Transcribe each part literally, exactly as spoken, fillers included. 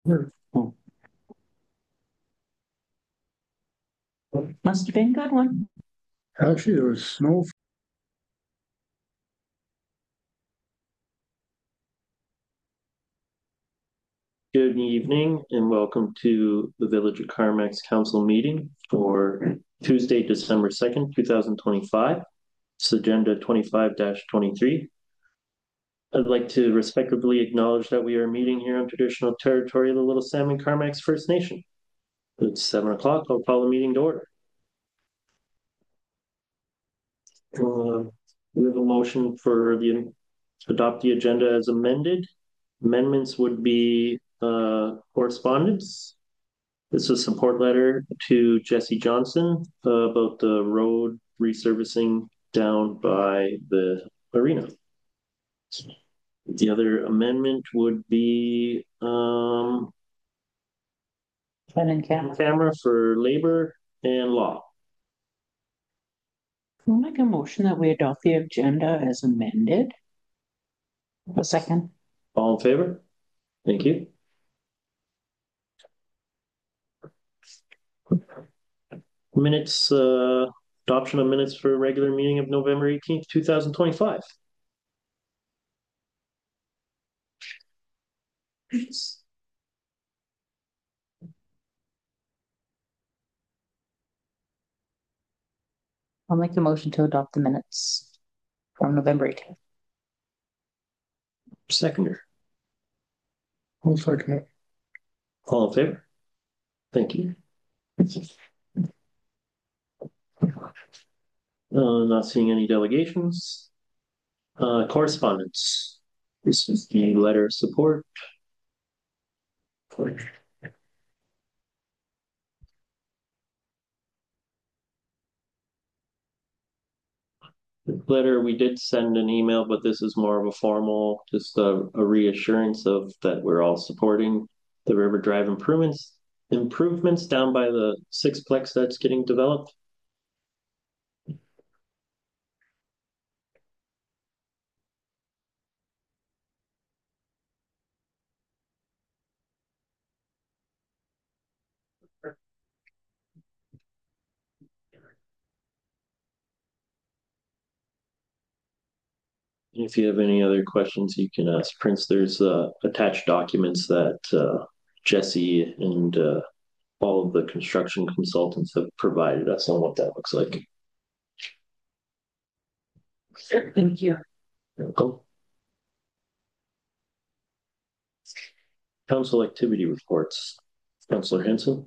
Sure. Oh, must have been a good one. Actually, there was snow. Good evening and welcome to the Village of Carmack's council meeting for Tuesday, December second, two thousand twenty-five. It's agenda twenty-five twenty-three. I'd like to respectfully acknowledge that we are meeting here on traditional territory of the Little Salmon Carmacks First Nation. It's seven o'clock. I'll call the meeting to order. Uh, we have a motion for the adopt the agenda as amended. Amendments would be uh, correspondence. It's a support letter to Jesse Johnson uh, about the road resurfacing down by the arena. The other amendment would be um, Pen and camera. camera for labor and law. Can I make a motion that we adopt the agenda as amended? A second. All in favor? Thank you. Minutes, uh, adoption of minutes for regular meeting of November eighteenth, two thousand twenty-five. I'll make a motion to adopt the minutes from November eighteenth. Seconder. One second. All in favor? Thank you. Uh, not seeing any delegations. Uh, correspondence. This is the letter of support. The letter, we did send an email, but this is more of a formal, just a, a reassurance of that we're all supporting the River Drive improvements, improvements down by the sixplex that's getting developed. If you have any other questions, you can ask Prince. There's uh, attached documents that uh, Jesse and uh, all of the construction consultants have provided us on what that looks like. Thank you. Welcome. Council activity reports. Councillor Henson.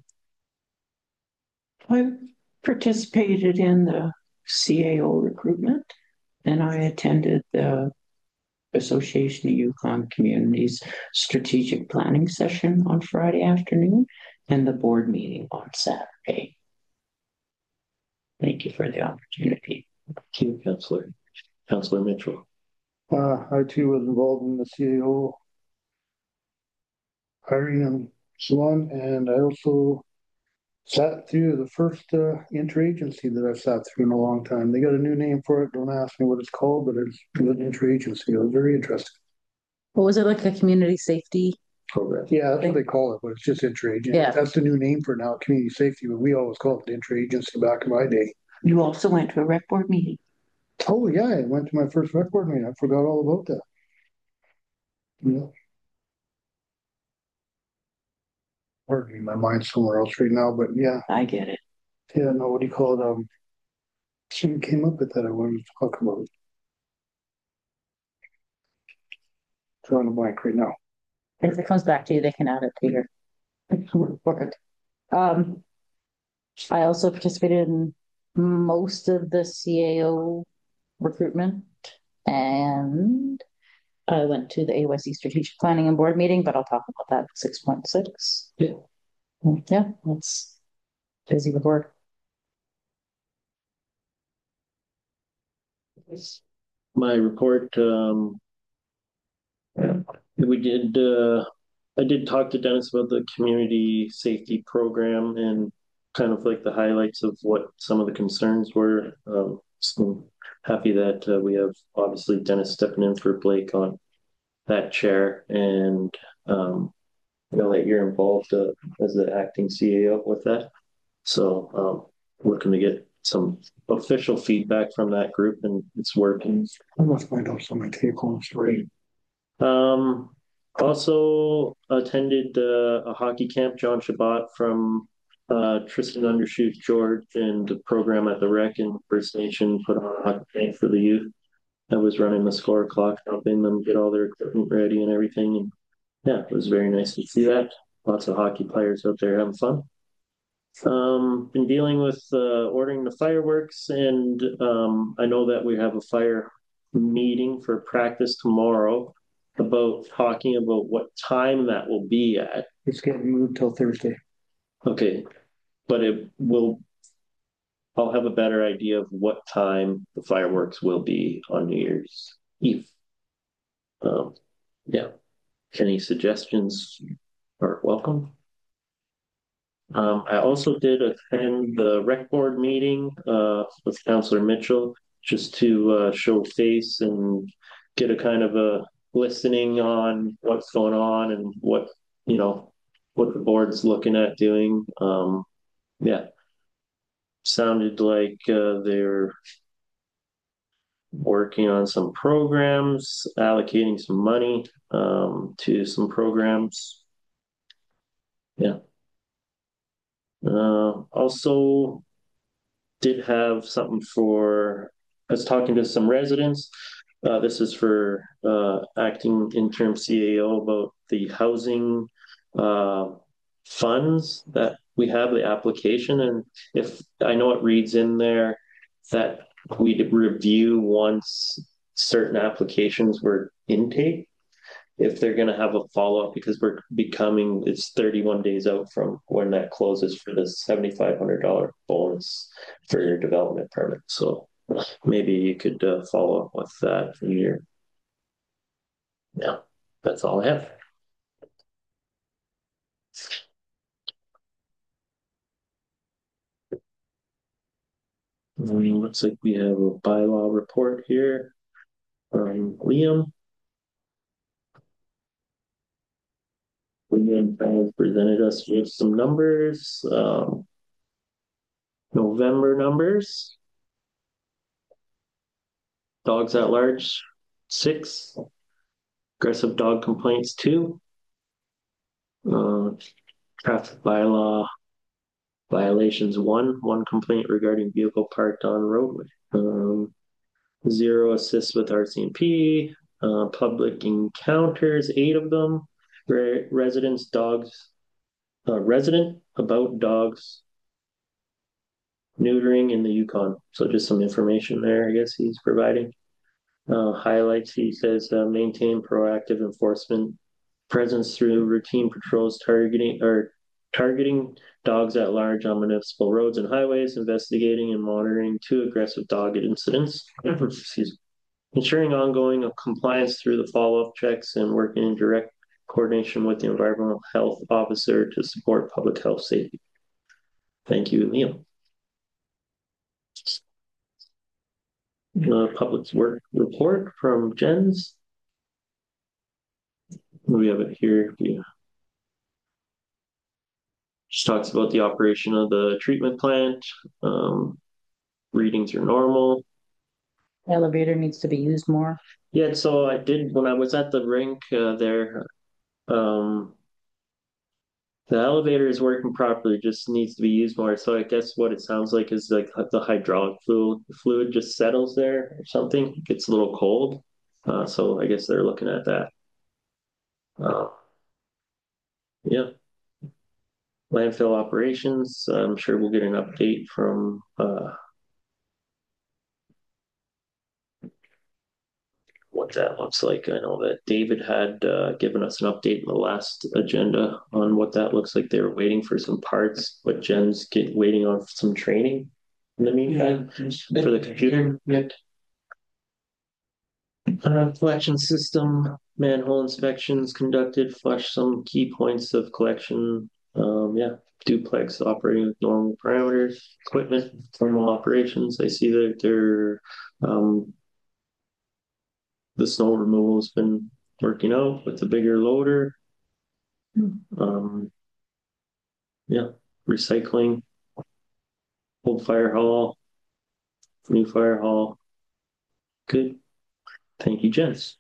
I participated in the C A O recruitment and I attended the Association of Yukon Communities strategic planning session on Friday afternoon and the board meeting on Saturday. Thank you for the opportunity. Thank you, Councillor. Councillor Mitchell. Uh, I too was involved in the C A O hiring and so on, and I also sat through the first uh, interagency that I've sat through in a long time. They got a new name for it. Don't ask me what it's called, but it's an interagency. It was very interesting. What was it, like a community safety? Program. Yeah, that's what they call it, but it's just interagency. Yeah. That's the new name for it now, community safety, but we always called it interagency back in my day. You also went to a rec board meeting. Oh yeah, I went to my first rec board meeting. I forgot all about that. Yeah. Pardon me, my mind's somewhere else right now, but yeah, I get it. yeah, no, what do you call it? Um, something came up with that I wanted to talk about. Drawing a blank right now. If it comes back to you, they can add it to your report. Um, I also participated in most of the C A O recruitment and I went to the A Y C strategic planning and board meeting, but I'll talk about that at six point six. Yeah. Yeah, that's busy with work. My report, um, we did, uh, I did talk to Dennis about the community safety program and kind of like the highlights of what some of the concerns were. Um, so happy that uh, we have obviously Dennis stepping in for Blake on that chair and um, know that you're involved uh, as the acting C A O with that. So um, looking to get some official feedback from that group, and it's working. I must find out some of my take home story. Um, also attended uh, a hockey camp. John Shabbat from uh, Tristan Undershoot George and the program at the Rec in First Nation put on a hockey camp for the youth. I was running the score clock, helping them get all their equipment ready and everything. And yeah, it was very nice to see that. Lots of hockey players out there having fun. Um, been dealing with uh, ordering the fireworks, and um, I know that we have a fire meeting for practice tomorrow about talking about what time that will be at. It's getting moved till Thursday. Okay, but it will, I'll have a better idea of what time the fireworks will be on New Year's Eve. Um, yeah, any suggestions are welcome. Um, I also did attend the rec board meeting uh, with Councillor Mitchell just to uh, show face and get a kind of a listening on what's going on and what, you know, what the board's looking at doing. Um, yeah, sounded like uh, they're working on some programs, allocating some money um, to some programs. Yeah. Uh, also, did have something for, I was talking to some residents. Uh, this is for uh, acting interim C A O about the housing uh, funds that we have, the application. And if I know it reads in there that we review once certain applications were intake, if they're going to have a follow up because we're becoming it's thirty-one days out from when that closes for the seven thousand five hundred dollars bonus for your development permit. So maybe you could uh, follow up with that in your yeah, that's all I have. Um, looks like we have a bylaw report here from Liam. Liam has presented us with some numbers, um, November numbers. Dogs at large, six. Aggressive dog complaints, two. Uh, traffic bylaw violations, one. One complaint regarding vehicle parked on roadway. Um, zero assists with R C M P. Uh, public encounters, eight of them. Re- residents, dogs. Uh, resident about dogs neutering in the Yukon. So just some information there, I guess he's providing. Uh, highlights, he says, uh, maintain proactive enforcement presence through routine patrols targeting or targeting dogs at large on municipal roads and highways, investigating and monitoring two aggressive dog incidents. Excuse me. Ensuring ongoing compliance through the follow-up checks and working in direct coordination with the environmental health officer to support public health safety. Thank you, Liam. The public work report from Jens. We have it here. Yeah. Just talks about the operation of the treatment plant. Um, readings are normal. Elevator needs to be used more. Yeah, so I did when I was at the rink uh, there. Um, the elevator is working properly, just needs to be used more. So I guess what it sounds like is like the hydraulic fluid fluid just settles there or something. It gets a little cold. Uh, so I guess they're looking at that. Uh, yeah, landfill operations. I'm sure we'll get an update from uh, what that looks like. I know that David had uh, given us an update in the last agenda on what that looks like. They were waiting for some parts, but Jen's get waiting on some training in the meantime yeah, for the computer. Yeah. Uh, collection system, manhole inspections conducted, flush some key points of collection. Um, yeah, duplex operating with normal parameters, equipment, normal operations. I see that they're um, the snow removal has been working out with the bigger loader. Um, yeah, recycling, old fire hall, new fire hall. Good. Thank you, Jess.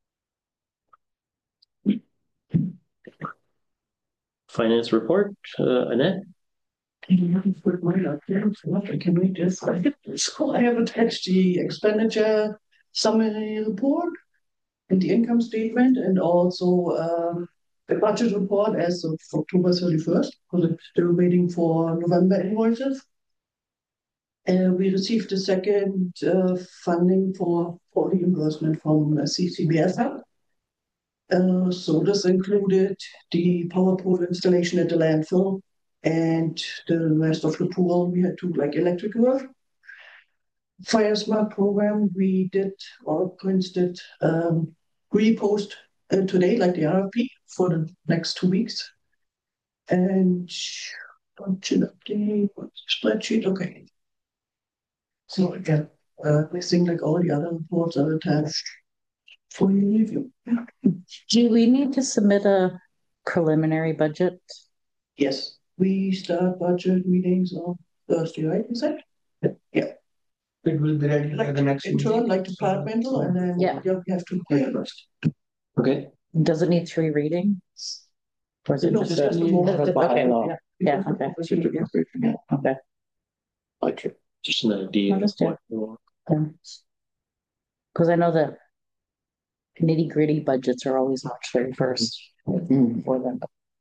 Finance report, uh, Annette? With my documents, what can we just, so I have attached the expenditure summary report and the income statement and also um, the budget report as of October thirty-first, because I'm still waiting for November invoices. And we received the second uh, funding for, for reimbursement from uh, C C B S. Uh, so this included the power pole installation at the landfill and the rest of the pool. We had to like electrical work. Fire Smart program, we did, or Prince did, um, repost uh, today, like the R F P for the next two weeks. And budget update, spreadsheet, okay. So again, uh, I think like all the other reports are attached for your review. Yeah. Do we need to submit a preliminary budget? Yes, we start budget meetings on Thursday, right? Is that? Yeah. It will be ready by Like the next internal, meeting. like departmental, and then Yeah. you have to pay first. Okay. Does it need three readings? Or is it No, just just a- the moment. Okay, bylaw. yeah, okay, okay. Okay. Just an idea. of Understood. what you want. Because I know that nitty gritty budgets are always March thirty first for them.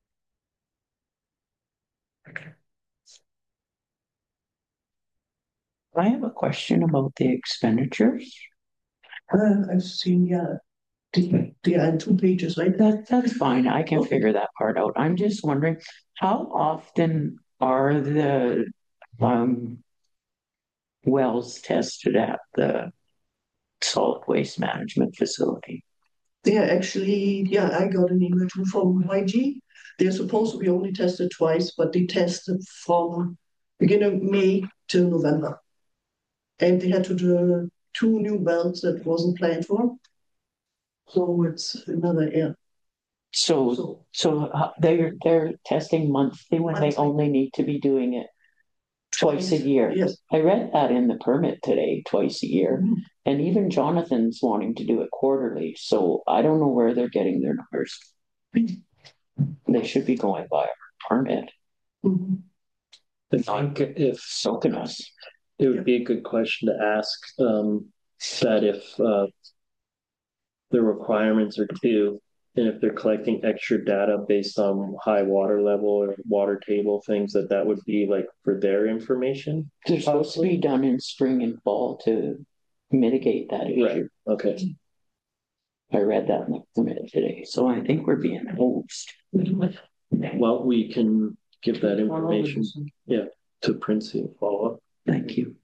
I have a question about the expenditures. Uh, I've seen, yeah, the, the uh, two pages, right? That, that's fine. I can Okay. figure that part out. I'm just wondering, how often are the, um, wells tested at the solid waste management facility? They're actually, yeah, I got an email too from Y G. They're supposed to be only tested twice, but they tested from beginning of May till November. And they had to do two new wells that wasn't planned for. So it's another, yeah. So, So so uh, they're, they're testing monthly when they Monthly. only need to be doing it twice a year. yes. I read that in the permit today, twice a year. Mhm. And even Jonathan's wanting to do it quarterly, so I don't know where they're getting their numbers. They should be going by our permit, Mhm. I think if soaking us. it would be a good question to ask, um, that if, uh, the requirements are two, and if they're collecting extra data based on high water level or water table things, that that would be like for their information. They're supposed to be done in spring and fall to mitigate that Right. issue. Okay. I read that in the permit today, so I think we're being hosed. Well, we can give that information, yeah, to Princey and follow up. Thank you.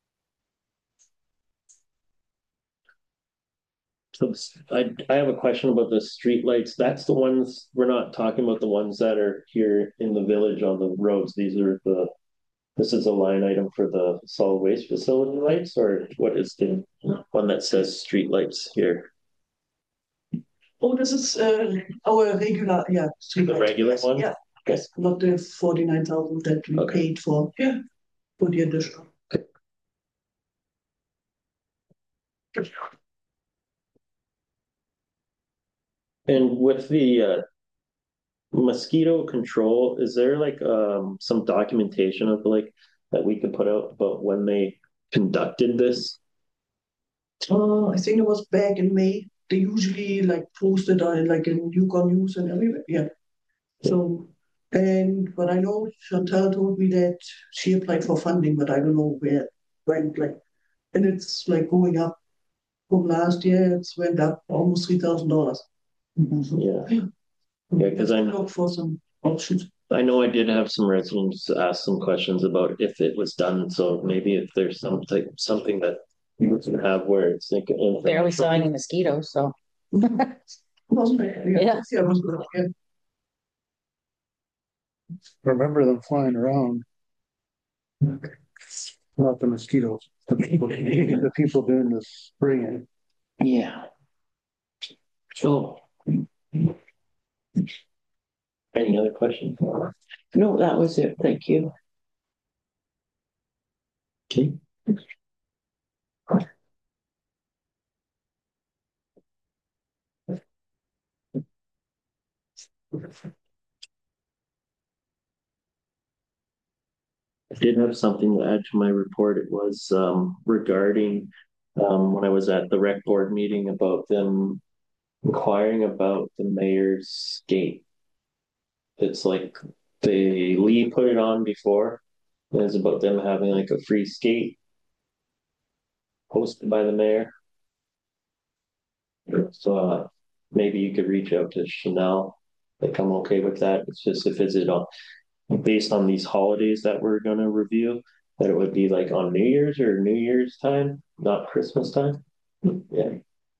So I, I have a question about the streetlights. That's the ones, we're not talking about the ones that are here in the village on the roads. These are the, this is a line item for the solid waste facility lights, or what is the one that says streetlights here? Oh, this is uh, our regular, yeah. The regular yes, one? Yeah, yes, not the forty-nine thousand that we Okay. paid for, yeah, for the additional. And with the uh, mosquito control, is there like um some documentation of like that we could put out about when they conducted this? Uh, I think it was back in May. They usually like posted on like in Yukon News and everywhere, yeah. So, and but I know Chantal told me that she applied for funding, but I don't know where went like, and it's like going up from last year. It's went up almost three thousand dollars. Yeah. Yeah, because I know look for some options. I know I did have some residents ask some questions about if it was done, so maybe if there's something, something that you can have where it's like. Barely saw any mosquitoes, so. Wasn't it? Yeah. Yeah, it was good. Yeah. Remember them flying around. Not the mosquitoes, the people, the people doing the spraying. Yeah. So Any other questions? No, that was it. Thank you. Okay. I did have something to add to my report. It was um, regarding um, when I was at the rec board meeting about them inquiring about the mayor's gate. It's like they Lee put it on before. It was about them having like a free skate hosted by the mayor. So uh, maybe you could reach out to Chanel. Like I'm okay with that. It's just if it's it on based on these holidays that we're gonna review, that it would be like on New Year's or New Year's time, not Christmas time. Yeah.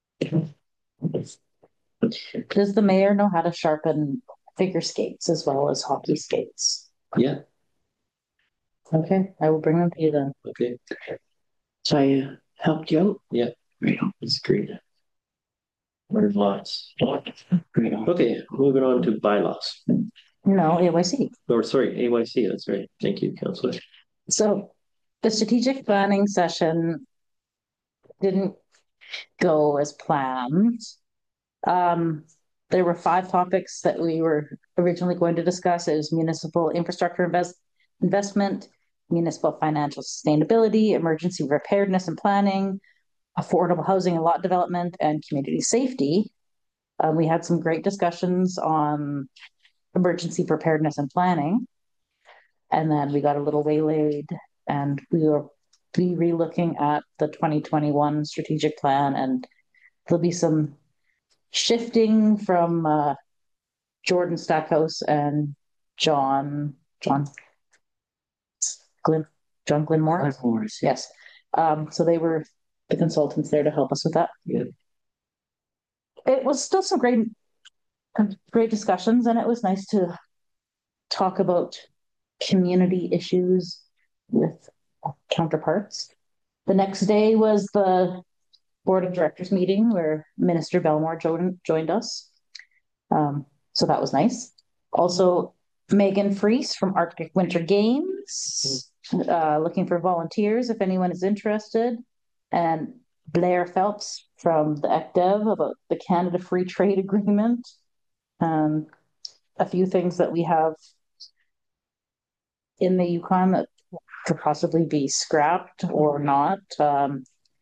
Does the mayor know how to sharpen figure skates as well as hockey skates? Yeah. Okay, I will bring them to you then. Okay. So I uh, helped you out? Yeah. Right on. It's great. There's lots. Right on. Okay, moving on to bylaws. No, A Y C. Or sorry, A Y C. That's right. Thank you, Councillor. So the strategic planning session didn't go as planned. Um, there were five topics that we were originally going to discuss. It was municipal infrastructure invest, investment, municipal financial sustainability, emergency preparedness and planning, affordable housing and lot development, and community safety. Um, we had some great discussions on emergency preparedness and planning. And then we got a little waylaid and we were be re-looking at the twenty twenty-one strategic plan, and there'll be some shifting from uh, Jordan Stackhouse and John John Glenn John Glenmore. Morris. Yes. Um, so they were the consultants there to help us with that. Yeah. It was still some great great discussions, and it was nice to talk about community issues with counterparts. The next day was the board of directors meeting where Minister Belmore joined, joined us. Um, so that was nice. Also, Megan Freese from Arctic Winter Games, uh, looking for volunteers if anyone is interested. And Blair Phelps from the E C D E V about the Canada Free Trade Agreement. Um, a few things that we have in the Yukon that could possibly be scrapped or not. Um,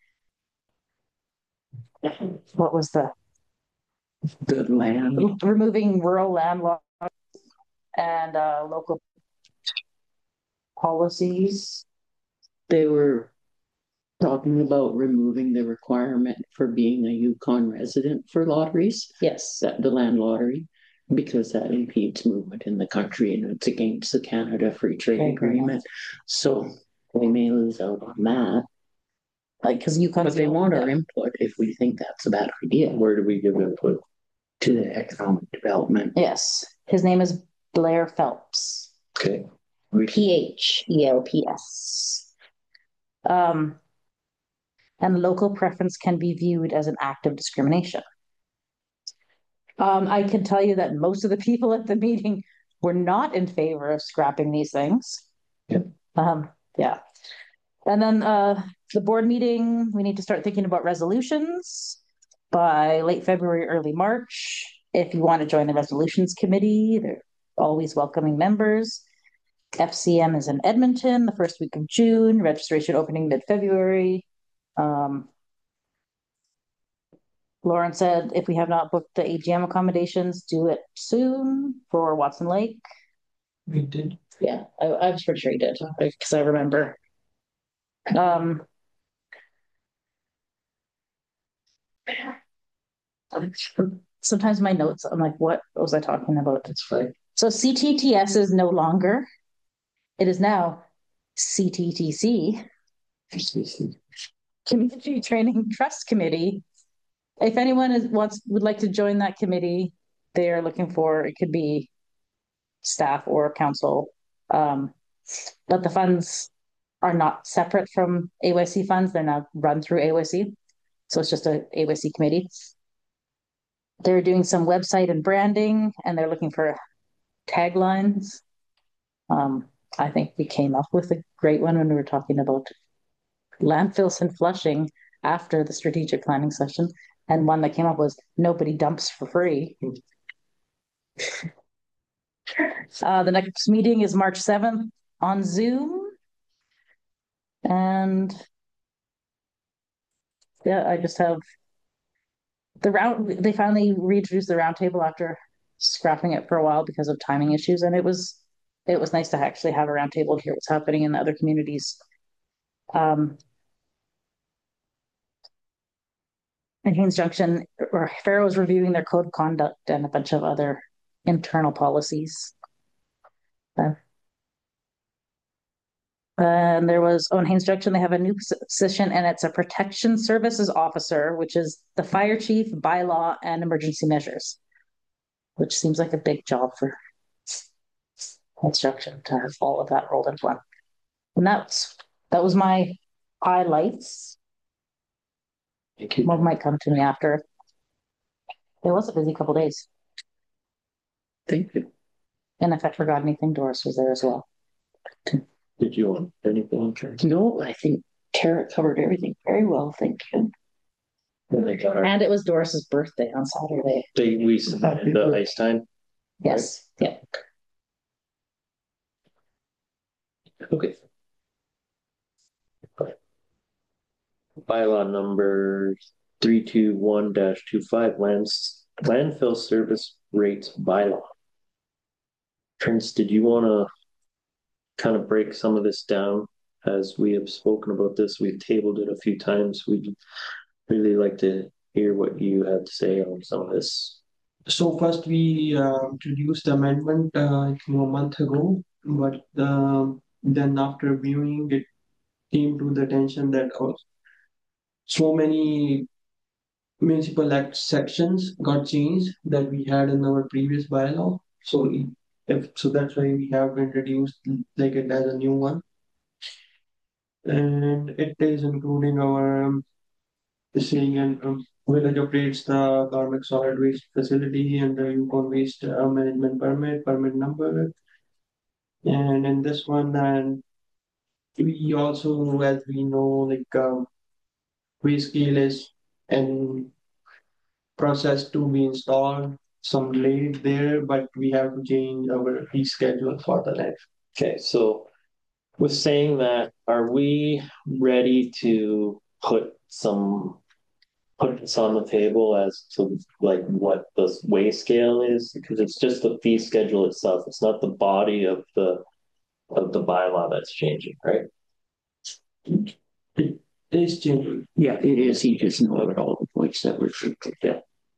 what was the Good land. removing rural land law and uh, local policies? They were talking about removing the requirement for being a Yukon resident for lotteries, Yes. that the land lottery, because that impedes movement in the country and it's against the Canada Free Trade Okay. Agreement. So we may lose out on that, Like, because Yukon. but they want our input if we think that's a bad idea. Where do we give input? To the economic development. Yes. His name is Blair Phelps. Okay. P H E L P S. Um, and local preference can be viewed as an act of discrimination. Um, I can tell you that most of the people at the meeting were not in favor of scrapping these things. Yeah. Um, yeah. And then uh, the board meeting, we need to start thinking about resolutions by late February, early March. If you want to join the resolutions committee, they're always welcoming members. F C M is in Edmonton the first week of June, registration opening mid-February. Um, Lauren said if we have not booked the A G M accommodations, do it soon for Watson Lake. We did. Yeah, I, I was pretty sure he did because I remember. Um, sometimes my notes, I'm like, what was I talking about? That's fine. So C T T S is no longer, it is now C T T C, Community Training Trust Committee. If anyone is wants would like to join that committee, they are looking for, it could be staff or council. Um, but the funds are not separate from A Y C funds. They're now run through A Y C. So it's just a A Y C committee. They're doing some website and branding, and they're looking for taglines. Um, I think we came up with a great one when we were talking about landfills and flushing after the strategic planning session. And one that came up was nobody dumps for free. Uh, the next meeting is March seventh on Zoom. And yeah, I just have the round, they finally reintroduced the roundtable after scrapping it for a while because of timing issues. And it was, it was nice to actually have a roundtable and hear what's happening in the other communities. Um, in Haynes Junction, or Faro was reviewing their code of conduct and a bunch of other internal policies. Uh, and there was, oh, in Haynes Junction, they have a new position and it's a protection services officer, which is the fire chief, bylaw, and emergency measures, which seems like a big job for construction to have all of that rolled into one. And that's, that was my highlights. Thank you. More might come to me after. It was a busy couple days. Thank you. And if I forgot anything, Doris was there as well. Did you want anything? Karen? No, I think Tara covered everything very well. Thank you. Then they got our, And it was Doris's birthday on Saturday. they, we submitted the ice time. Yes. Yeah. Okay. Bylaw number three two one dash two five lands landfill service rates bylaw. Prince, did you want to kind of break some of this down? As we have spoken about this, we've tabled it a few times. We'd really like to hear what you had to say on some of this. So first we uh, introduced the amendment uh, I think a month ago, but um then after viewing it came to the attention that uh, so many municipal act sections got changed that we had in our previous bylaw. So if so that's why we have introduced like it as a new one. And it is including our um, saying and um, village operates the Carmick solid waste facility and the Yukon waste uh, management permit, permit number. And in this one, and we also, as we know, like um, waste scale is and process to be installed. Some late there, but we have to change our fee schedule for the next. Okay, so with saying that, are we ready to put some put this on the table as to like what the weigh scale is? Because it's just the fee schedule itself. It's not the body of the of the bylaw that's changing, right? It is changing. Yeah, it is. He just noted all the points that were true. Yeah.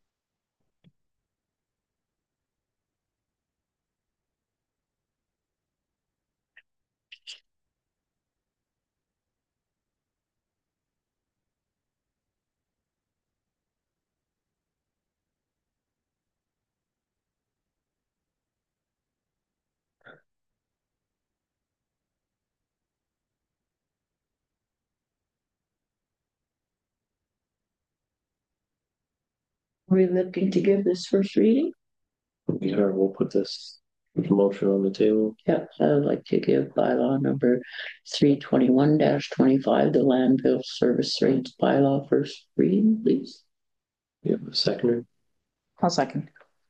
Are we looking to give this first reading? Or we'll put this motion on the table. Yeah, I would like to give bylaw number three twenty-one twenty-five, the landfill service rates bylaw first reading, please. You have a seconder? I'll second.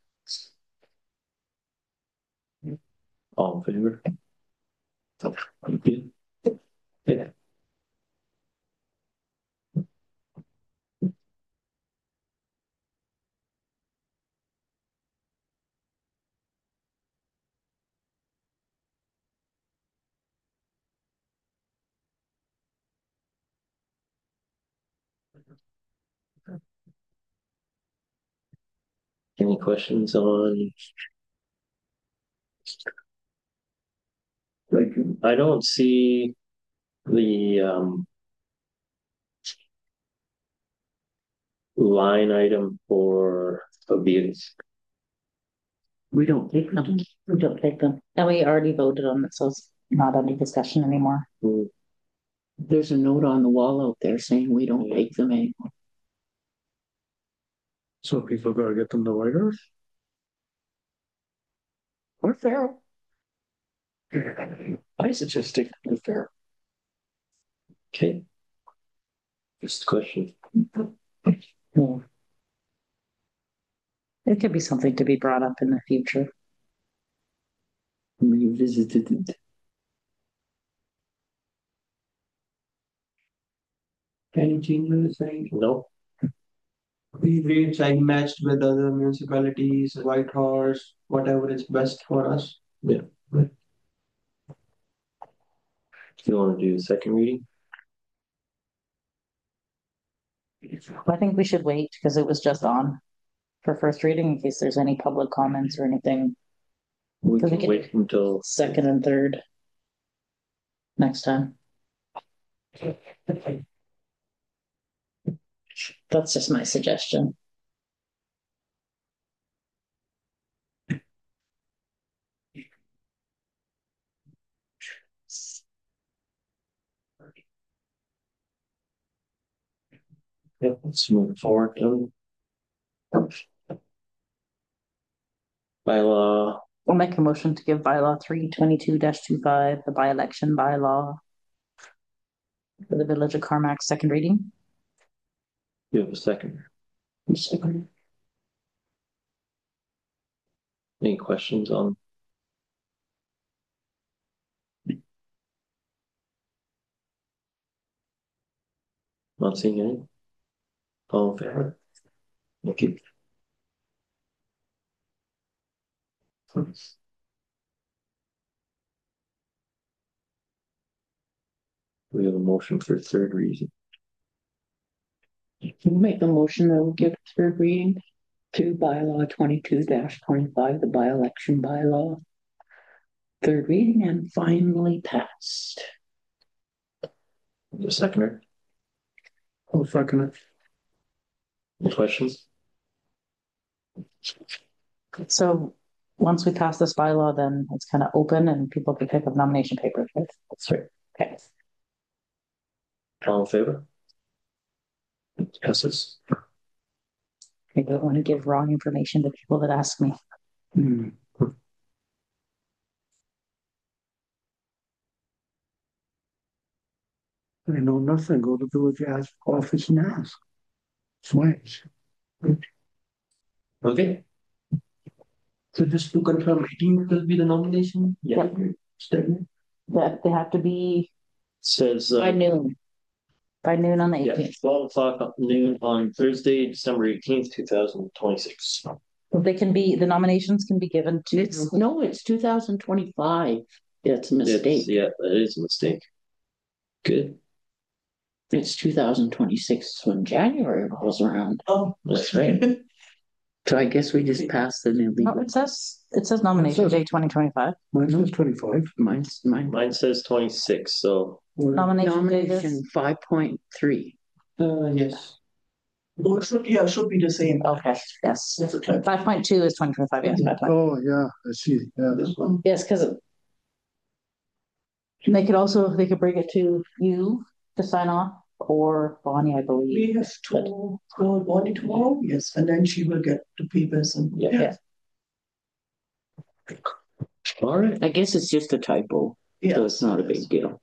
All in favor? Thank you. Yeah. Any questions on? Like, I don't see the um line item for abuse. We don't take them. We don't take them. And we already voted on it, so it's not under discussion anymore. Hmm. There's a note on the wall out there saying we don't take them anymore. So people gotta get them to Whitehorse? or Farrell. I suggest stick with Farrell. Okay. Just a question. Yeah. It could be something to be brought up in the future. Revisited it. Any changes, any No, rates like matched with other municipalities, Whitehorse, whatever is best for us. you want to do the second reading? I think we should wait because it was just on for first reading in case there's any public comments or anything. We So we can can- wait until Second and third next time. That's just my suggestion. Yep, let's move forward. Um, bylaw, I'll make a motion to give bylaw three twenty-two 25 the by-election bylaw for the Village of Carmack second reading. you have a second. Second. Any questions on? Not seeing any? All in favor? Okay. We have a motion for third reading. Can you make a motion that will give third reading to bylaw twenty-two twenty-five, the by-election bylaw? Third reading and finally passed. The seconder, I'll second it. any questions? So once we pass this bylaw, then it's kind of open and people can pick up nomination papers, right? That's right. Okay. All in favor? Passes. I don't want to give wrong information to people that ask me. Hmm. I know nothing, go to village ask office and ask. Swings. Okay. So just to confirm, eighteenth will be the nomination? Yeah. Statement. That they have to be Says, by uh, noon. By noon on the yeah, eighteenth. twelve o'clock at noon on Thursday, December eighteenth, two thousand twenty-six. They can be, the nominations can be given to. It's, no, it's two thousand twenty-five. That's a It's, mistake. yeah, that is a mistake. Good, It's two thousand twenty-six when January rolls around. Oh. that's right. So I guess we just passed the new No, legal. it says, it says nomination says- day twenty twenty-five. Mine says twenty-five. Mine's, mine. Mine says twenty-six, so Nomination day Nomination is, five point three. Uh, yes. Oh, it should, yeah, it should be the same. okay, yes. That's a type. Five point two is twenty twenty-five, yes, five point. Oh, yeah, I see, yeah. This one. Yes, because they could also, they could bring it to you to sign off, or Bonnie, I believe. We have to call Bonnie tomorrow, yes, and then she will get the papers and. Yeah. Yeah. all right. I guess it's just a typo, Yeah. so it's not a big deal.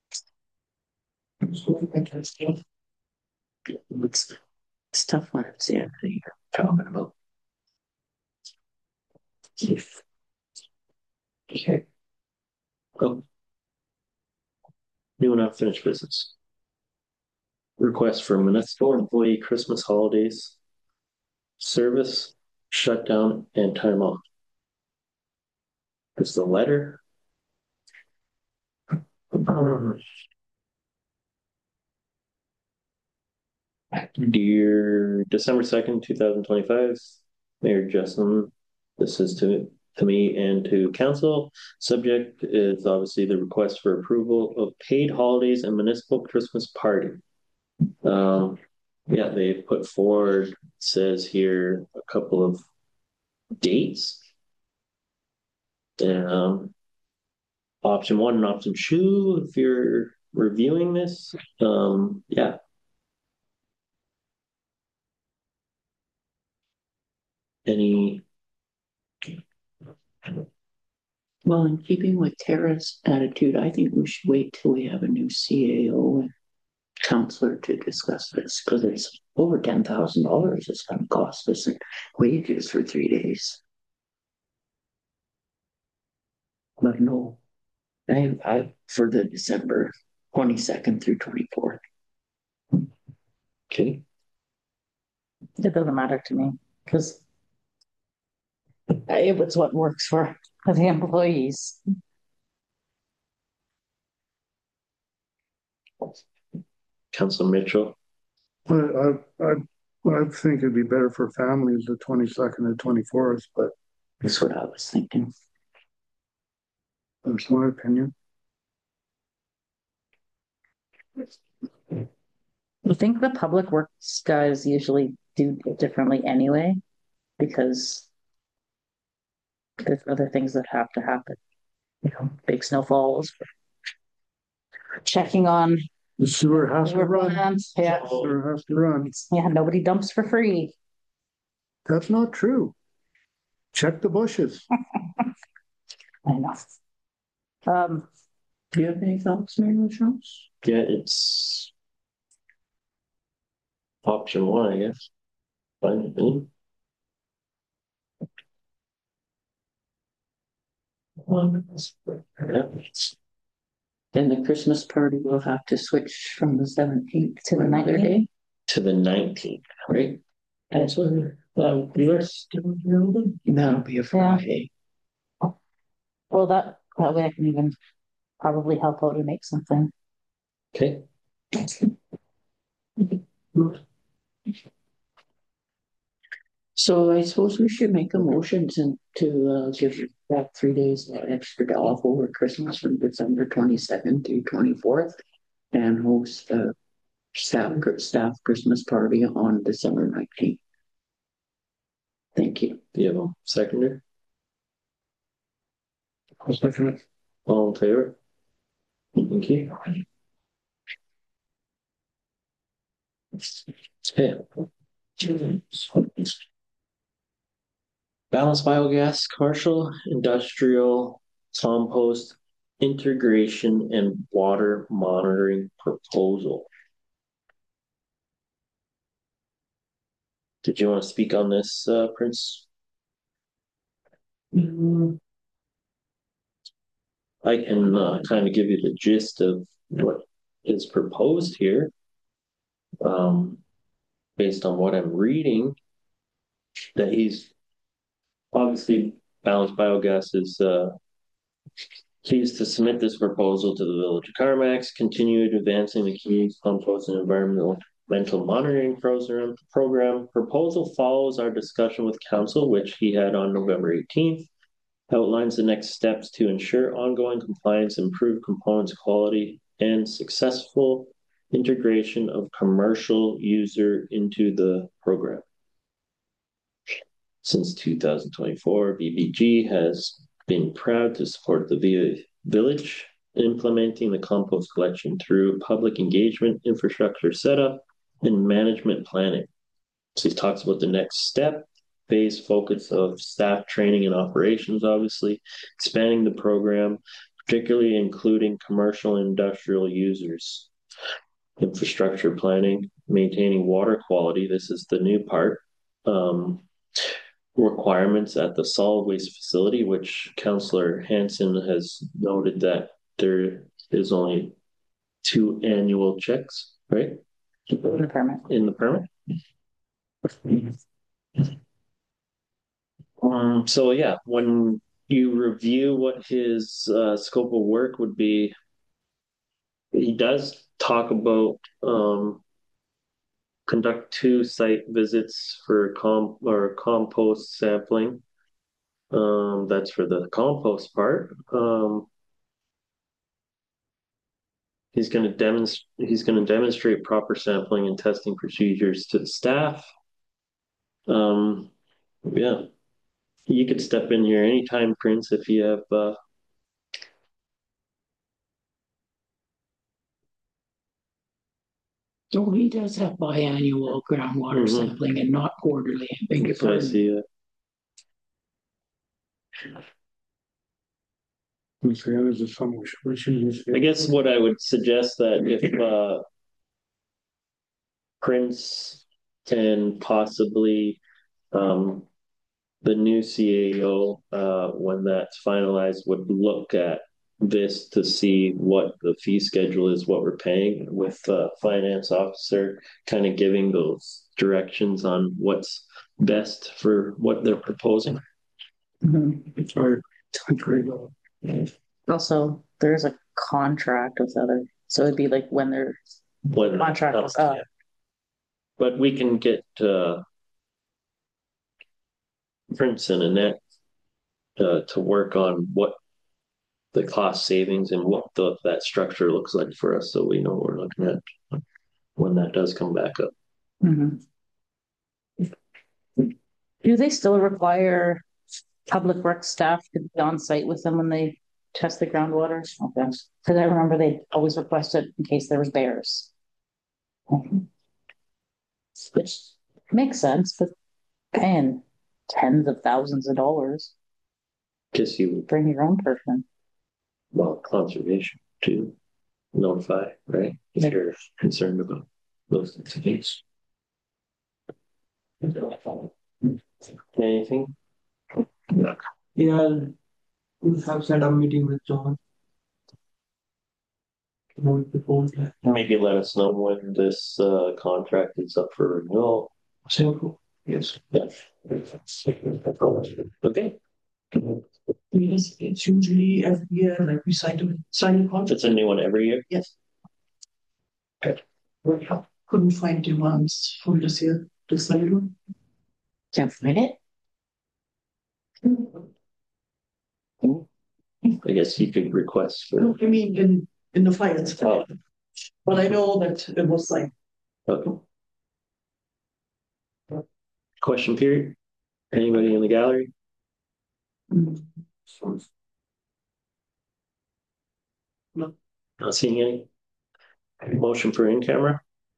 It's, it's tough when it's the end of the year talking about. Okay. Oh. New and unfinished business. Request for municipal employee Christmas holidays. Service, shutdown, and time off. Is the letter. Dear December second, two thousand twenty-five, Mayor Justin, this is to, to me and to council. Subject is obviously the request for approval of paid holidays and municipal Christmas party. Um, yeah, they've put forward, says here, a couple of dates. Um, option one and option two, if you're reviewing this, um, yeah. Any Well, in keeping with Tara's attitude, I think we should wait till we have a new C A O and counselor to discuss this, because it's over ten thousand dollars it's gonna cost us in wages for three days. But no, I, I, for the December twenty-second through twenty-fourth. Okay, It doesn't matter to me, because it was what works for the employees. Council Mitchell. I, I, I, I think it'd be better for families the twenty-second and twenty-fourth, but That's what I was thinking. that's my opinion. I think the public works guys usually do it differently anyway, because there's other things that have to happen. You know, big snowfalls, checking on The sewer has to sewer run. plants. Yeah, Sewer has to run. yeah, nobody dumps for free. That's not true. Check the bushes. I know. Um, Do you have any thoughts, Mary Michelle? Yeah, it's option one, I guess. Fine with me. Yeah, Then the Christmas party will have to switch from the seventeenth To the another nineteenth? day. to the nineteenth, right? That's what, uh, you are still available? That'll be a Friday. well, that, that way I can even probably help out and make something. Okay, So I suppose we should make a motion to, to, uh, give that three days extra off over Christmas from December twenty-second to twenty-fourth. And host a staff, staff Christmas party on December nineteenth. Thank you. do you have a seconder? I'll second it. All in favor? Thank you. Okay. Balanced biogas, commercial, industrial, compost, integration and water monitoring proposal. Did you want to speak on this, uh, Prince? I can uh, kind of give you the gist of what is proposed here. Um, based on what I'm reading, that he's obviously balanced biogas is uh, pleased to submit this proposal to the Village of Carmax, continue advancing the community compost and environmental mental monitoring program. Program proposal follows our discussion with council, which he had on November eighteenth. Outlines the next steps to ensure ongoing compliance, improve components quality, and successful integration of commercial user into the program. Since two thousand twenty-four, B B G has been proud to support the village, implementing the compost collection through public engagement, infrastructure setup, and management planning. So he talks about the next step, phase focus of staff training and operations, obviously, expanding the program, particularly including commercial and industrial users, infrastructure planning, maintaining water quality. This is the new part. Um, requirements at the solid waste facility, which Councillor Hanson has noted that there is only two annual checks, right? In the permit. In the permit. Um, so yeah, when you review what his uh, scope of work would be, he does talk about um, conduct two site visits for com or compost sampling. Um, that's for the compost part. Um, he's going to demonstrate. He's going to demonstrate proper sampling and testing procedures to the staff. Um, yeah, you could step in here anytime, Prince, if you have. Uh, So he does have biannual groundwater Mhm. sampling and not quarterly. I beg your so I pardon. see. Uh, I'm saying, is this something we should, we should use? I guess what I would suggest that if, uh, Prince and possibly, um, the new C A O, uh, when that's finalized, would look at this to see what the fee schedule is, what we're paying with the finance officer, kind of giving those directions on what's best for what they're proposing. Mhm. Or, great. Also, there's a contract with other, so it'd be like when their When contract was up. But we can get, uh, Prince and Annette, uh, to work on what the cost savings and what the, that structure looks like for us, so we know what we're looking at when that does come back up. Mhm. Do they still require public works staff to be on site with them when they test the groundwater? Okay, because I remember they always requested in case there was bears. Which makes sense, but paying tens of thousands of dollars, Guess you, bring your own person. well, conservation to notify, right? If you're concerned about those things. Anything? Yeah, we'll have set up meeting with John. Move the phone. Maybe let us know when this, uh, contract is up for renewal. Simple. Yes. Yeah. Okay, Yes, it's usually every year, like we sign a sign a contract. it's a new one every year. Yes. Couldn't find demands from this year, this one. Can't find it. I guess you could request for, No, I mean, in, in the files, oh, but I know that it was like, okay. Question period? Anybody in the gallery? mm, Not seeing any? Motion for in camera?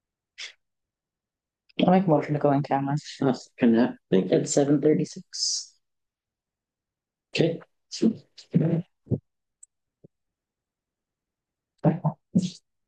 I'll make a motion to go in camera. I'll second that. Thank you. At seven thirty-six. Okay.